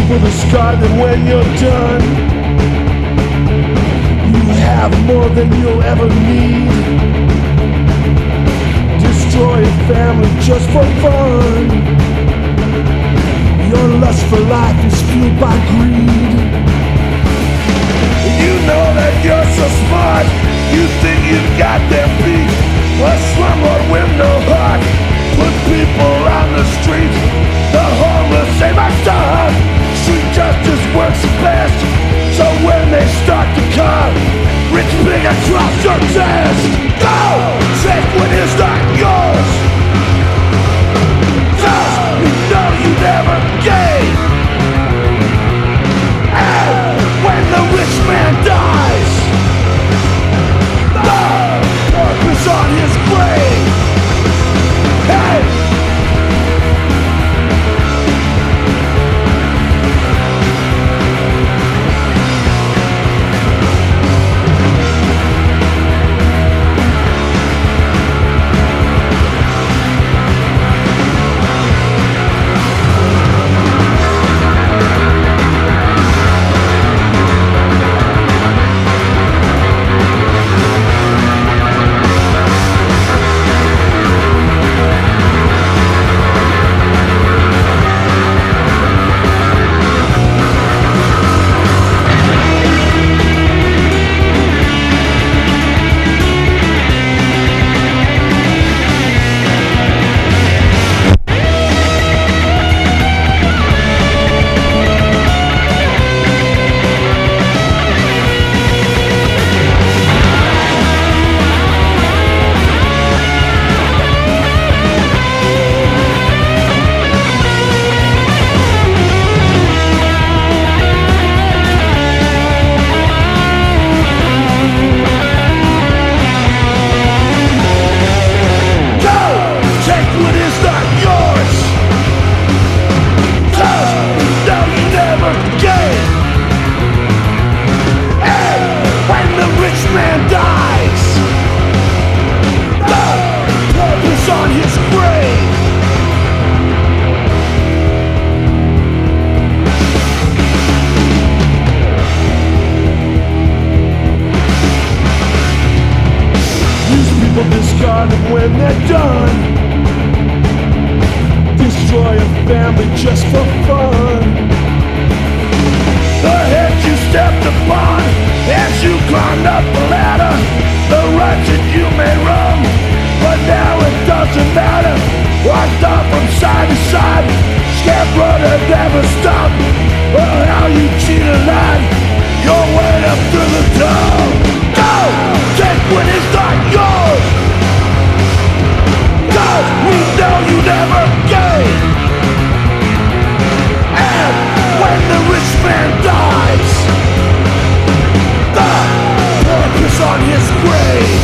people that scar them when you're done. You have more than you'll ever need. Destroy a family just for fun. Your lust for life is fueled by greed. You know that you're so smart, you think you've got them beat. A slumlord with no heart, put people on the streets. The homeless say my son, street justice works best. So when they start to come, rich pig across your chest. Go, take what is not yours. Just you know you never gain. And when the rich man dies, the purpose on his grave. Hey! Discard them when they're done. Destroy a family just for fun. The hedge you stepped upon as you climbed up the ladder. The rights that you may roam, but now it doesn't matter. Walked off from side to side, scared brother never stopped. Oh, how you cheated on your way up through the door. Go, take what is not yours. Cause we know you never gain. And when the rich man dies, the purpose on his grave.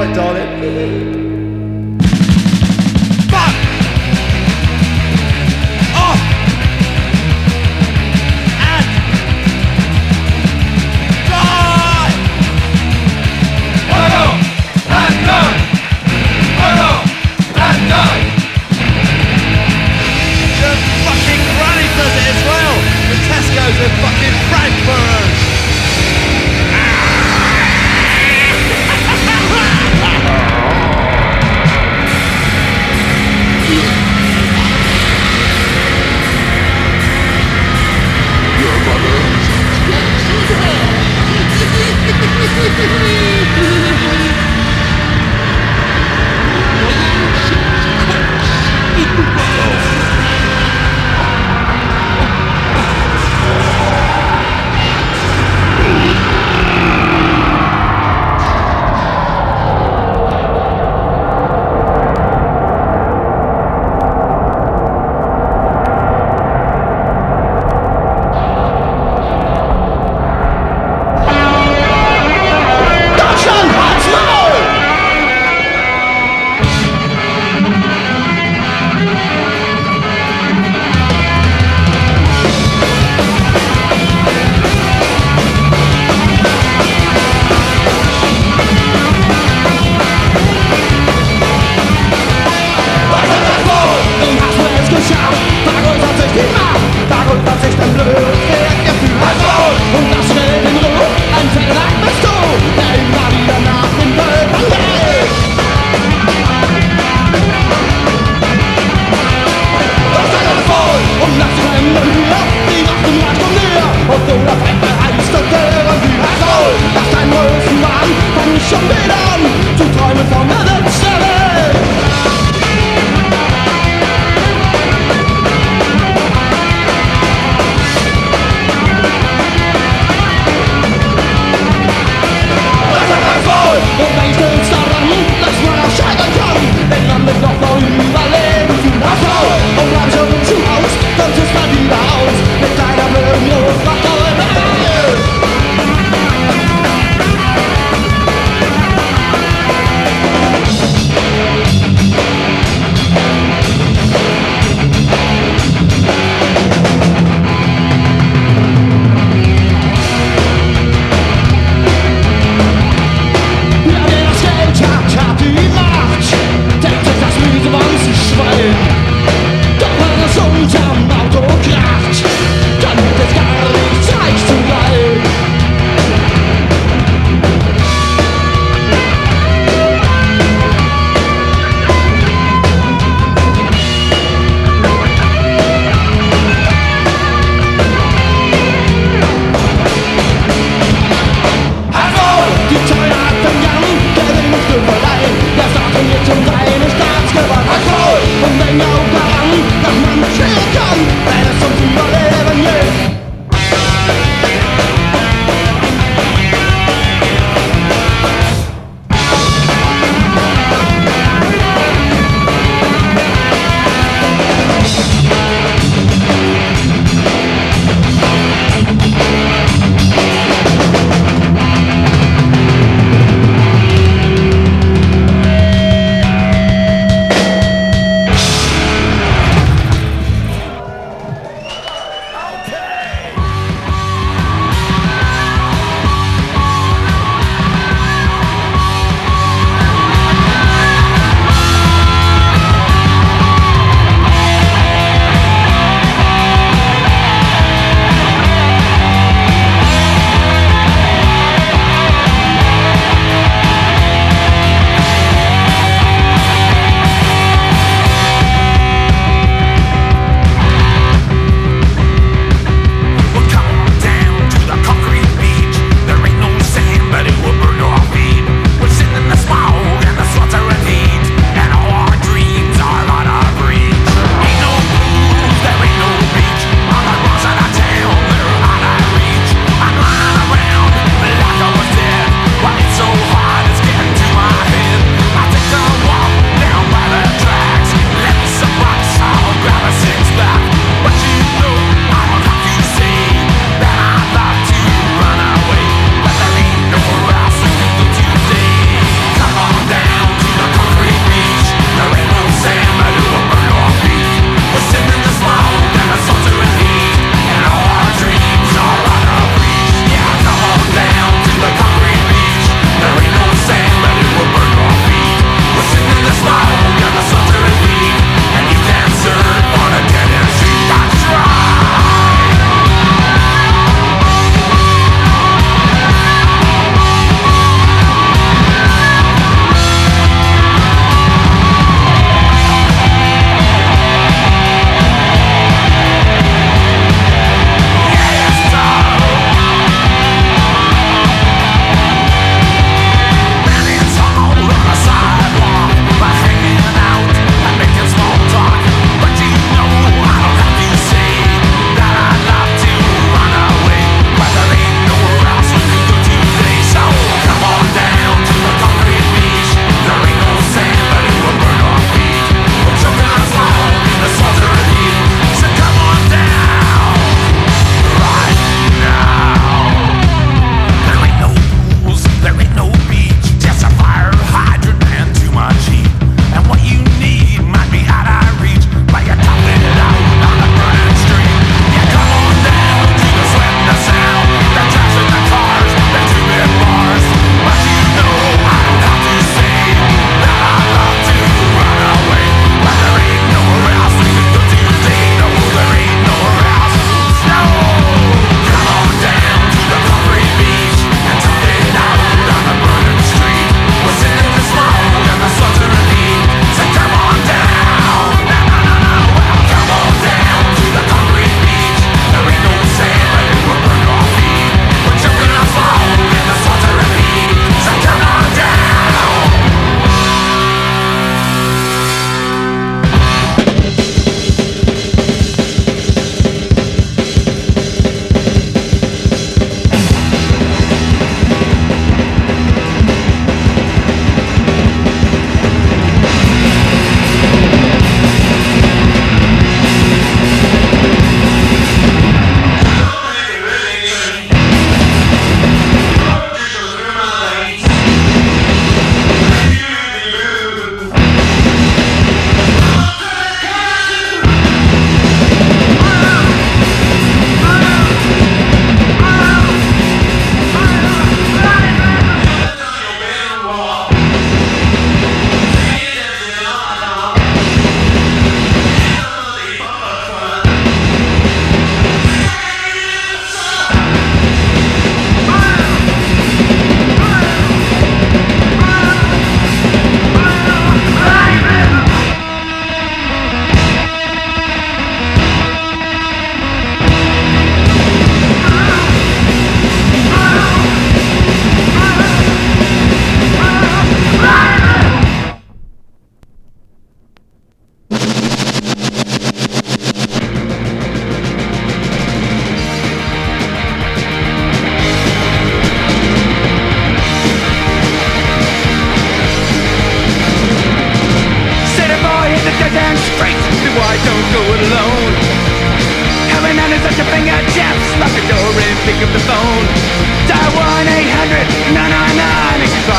Alright, darling. Tesco's in fucking Frankfurt! Your mother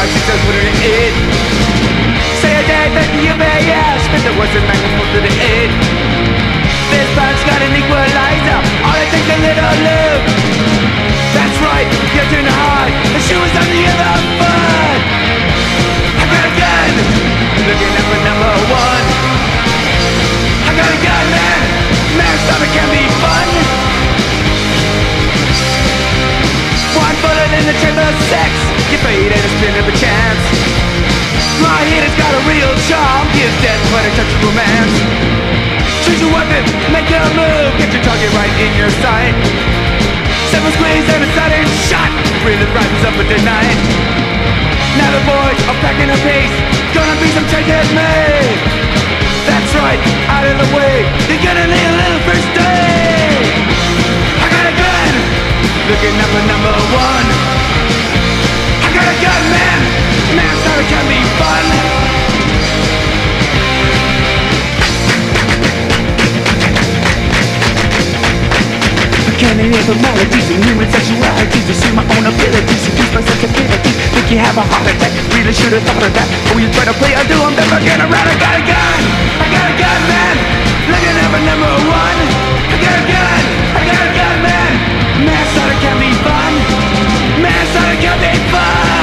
5, 6, 7, put it in 8. Say a day that you may ask, but the words and microphone to the 8. This band's got an equalizer, all it takes a little lube. That's right, you're doing hard, the shoe is on the other foot. I got a gun, looking up for number 1. I got a gun, man, man, stop it can be fun. One bullet in the chamber 6, you fade and a spin of a chance. My hit has got a real charm, gives death but a touch of romance. Choose your weapon, make a move, get your target right in your sight. 7 squeeze and a sudden shot, really brightens up with the night. Now the boys are packing a pace, gonna be some changes made. That's right, out of the way, you're gonna need a little first aid. I got a gun, looking up for number 1. I got a gun, man, man, sorry it can be fun. Can enable melodies and human sexualities to see my own abilities, seduce my sensibilities. Think you have a heart attack, really should have thought of that. Oh, you try to play, I do, I'm never gonna run. I got a gun, man, looking up for number 1. I got a gun, man, man, thought it can be fun. Man, thought it can be fun.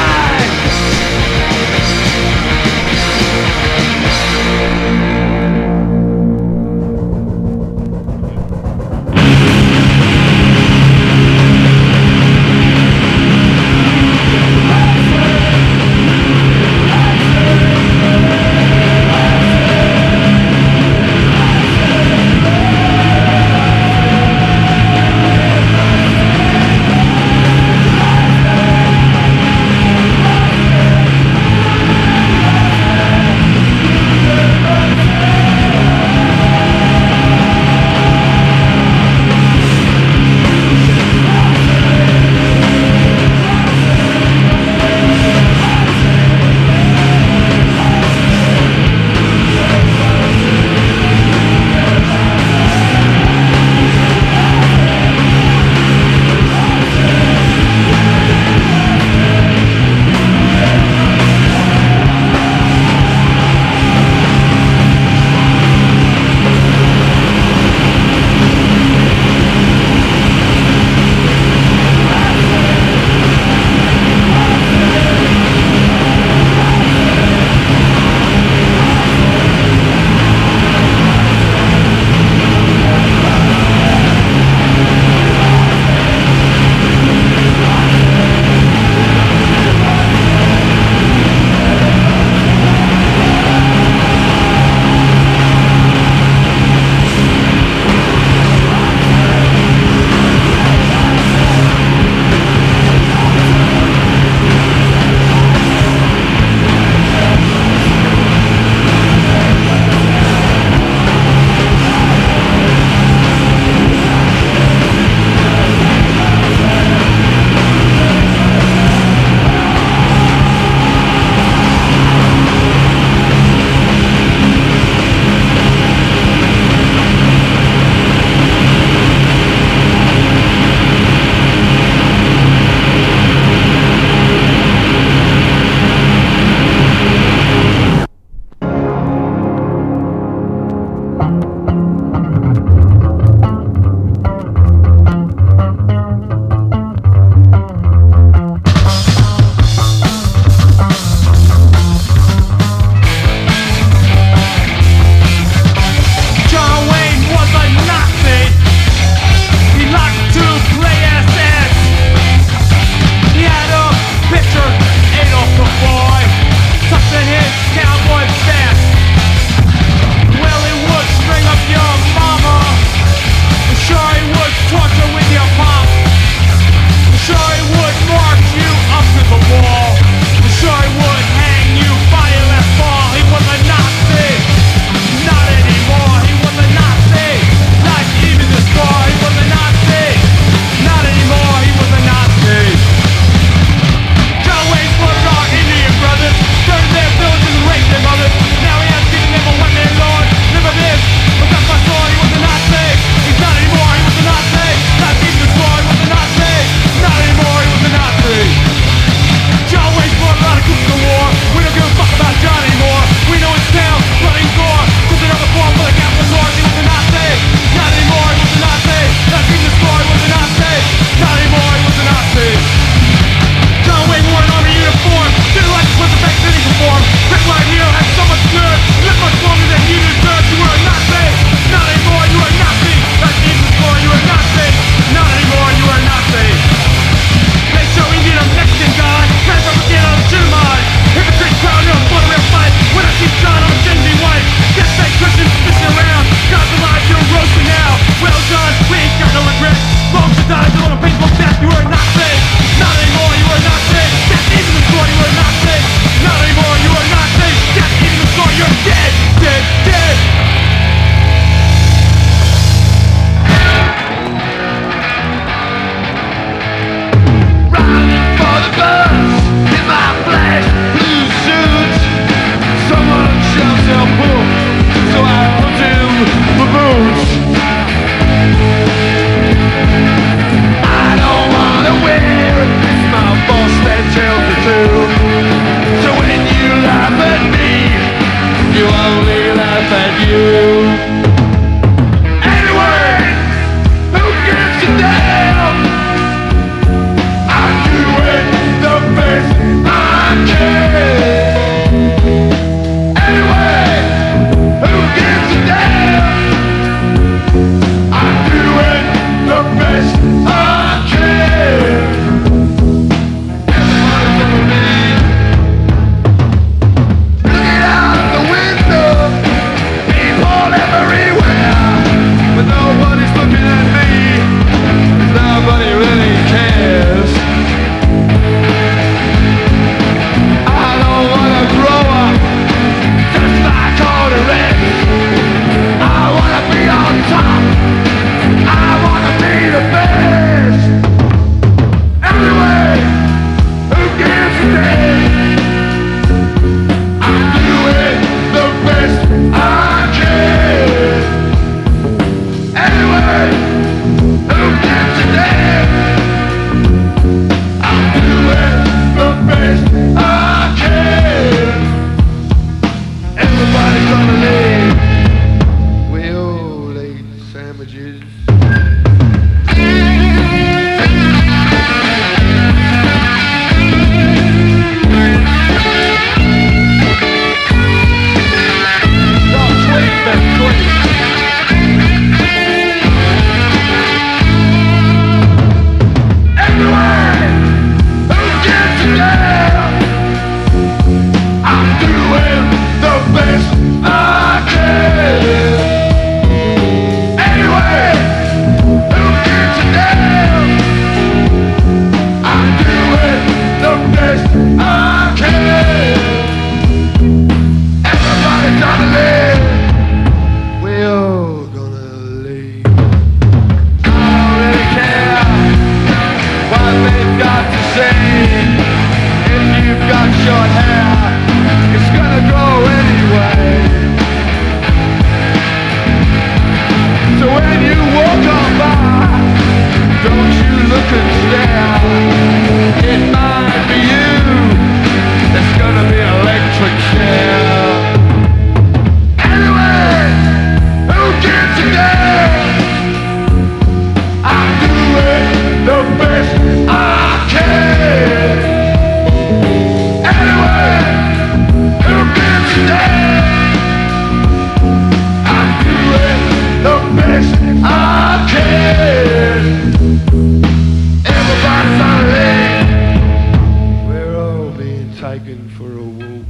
hitchhiking for a woo.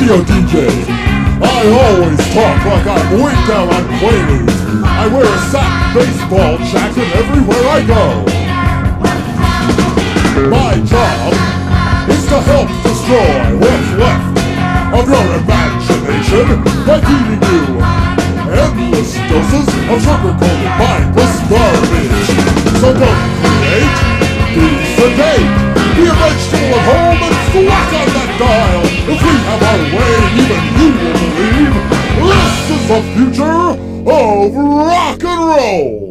radio DJ. I always talk like I'm way down on Quaaludes. I wear a satin baseball jacket everywhere I go. My job is to help destroy what's left of your imagination by feeding you endless doses of sugar-coated mindless garbage. So don't create, be sedate, be a vegetable at home and thwack on that dial. If we have our way, even you will believe this is the future of rock and roll.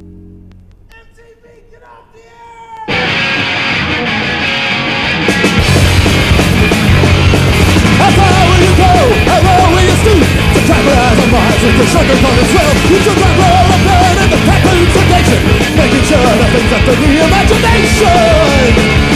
How far will you go? How low will you stoop? To capitalize on minds with the sugar-coated swell. You should not roll a burn in the package sedation, making sure nothing's up to the imagination.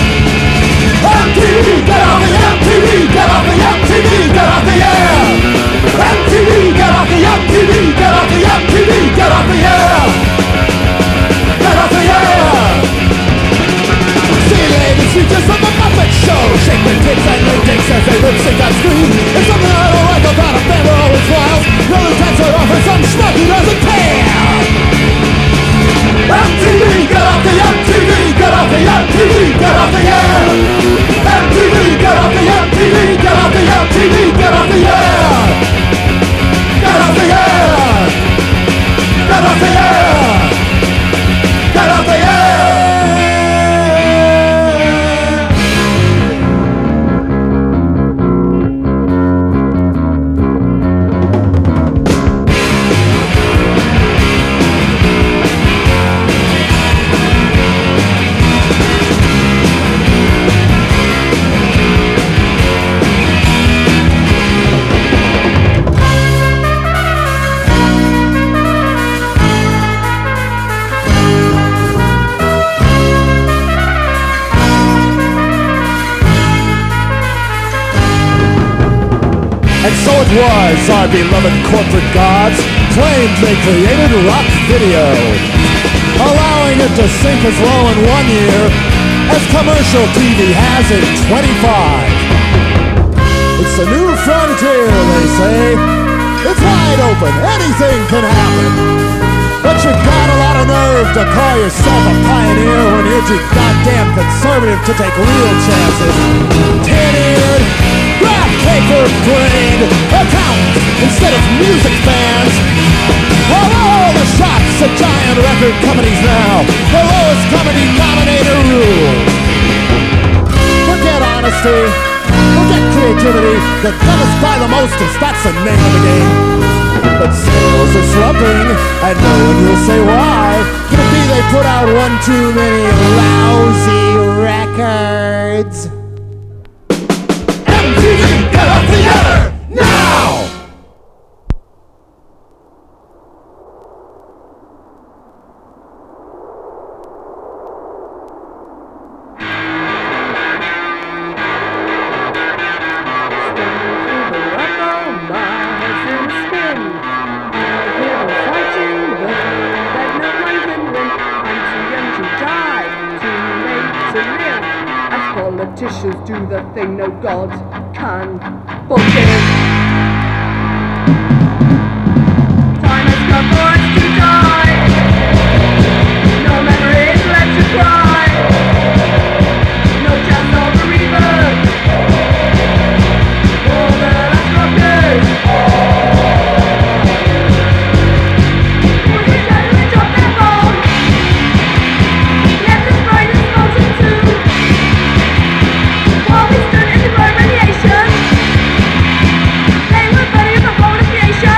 MTV, get off the MTV, get off the MTV, get off the air. MTV, get off the MTV, get off the MTV, get off the air. Get off the air. See ladies features from the Muppet Show, shake their tits and their dicks as they lip sync on screen. It's something I don't like about a band where always smiles. No lieutenants are off for some schmuck who doesn't care. MTV, get off the MTV, get off the MTV, get off the air. MTV, get off the MTV, get off the MTV, get off the air. Get off the air. Get off the air. Get off the air. And so it was, our beloved corporate gods claimed they created rock video, allowing it to sink as low in 1 year as commercial TV has in 25. It's a new frontier, they say. It's wide open, anything can happen. But you got a lot of nerve to call yourself a pioneer when you're too goddamn conservative to take real chances. Tin-eared, graph paper-brained accountants instead of music fans. While all the shots at giant record companies now, the lowest common denominator rule. Forget honesty, forget creativity, the dumbest buy the mostest, that's the name of the game. But sales are slumping, and no one will say why. Could it be they put out one too many lousy records? MTV, get off the air, now! Politicians do the thing no God can forgive. Time has come for us to die. No memories left to cry. No chance of a rebirth. All the last rockers. We know we dropped their phone. Left us bright and smoking too. While we stood in the road radiation, they were burning the whole of creation.